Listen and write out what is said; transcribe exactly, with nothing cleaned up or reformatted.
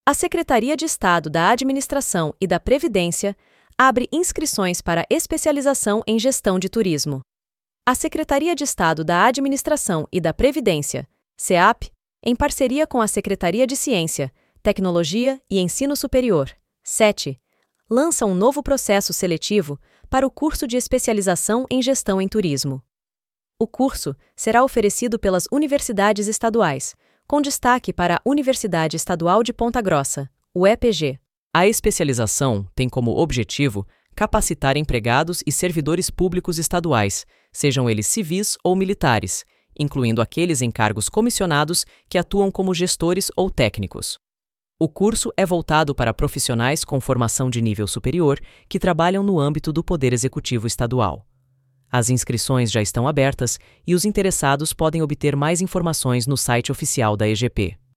A Secretaria de Estado da Administração e da Previdência abre inscrições para especialização em Gestão de Turismo. A Secretaria de Estado da Administração e da Previdência, SEAP, em parceria com a Secretaria de Ciência, Tecnologia e Ensino Superior, SETE, lança um novo processo seletivo para o curso de especialização em Gestão em Turismo. O curso será oferecido pelas universidades estaduais, com destaque para a Universidade Estadual de Ponta Grossa, U E P G. A especialização tem como objetivo capacitar empregados e servidores públicos estaduais, sejam eles civis ou militares, incluindo aqueles em cargos comissionados que atuam como gestores ou técnicos. O curso é voltado para profissionais com formação de nível superior que trabalham no âmbito do Poder Executivo Estadual. As inscrições já estão abertas e os interessados podem obter mais informações no site oficial da E G P.